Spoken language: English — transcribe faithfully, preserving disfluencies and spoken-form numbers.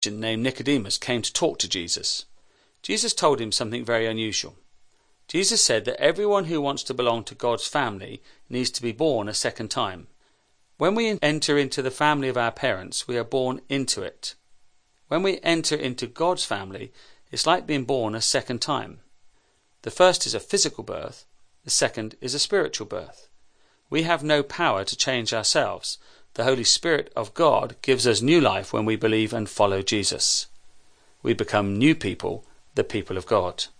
Christian named Nicodemus came to talk to Jesus. Jesus told him something very unusual. Jesus said that everyone who wants to belong to God's family needs to be born a second time. When we enter into the family of our parents, we are born into it. When we enter into God's family, it's like being born a second time. The first is a physical birth, the second is a spiritual birth. We have no power to change ourselves. The Holy Spirit of God gives us new life when we believe and follow Jesus. We become new people, the people of God.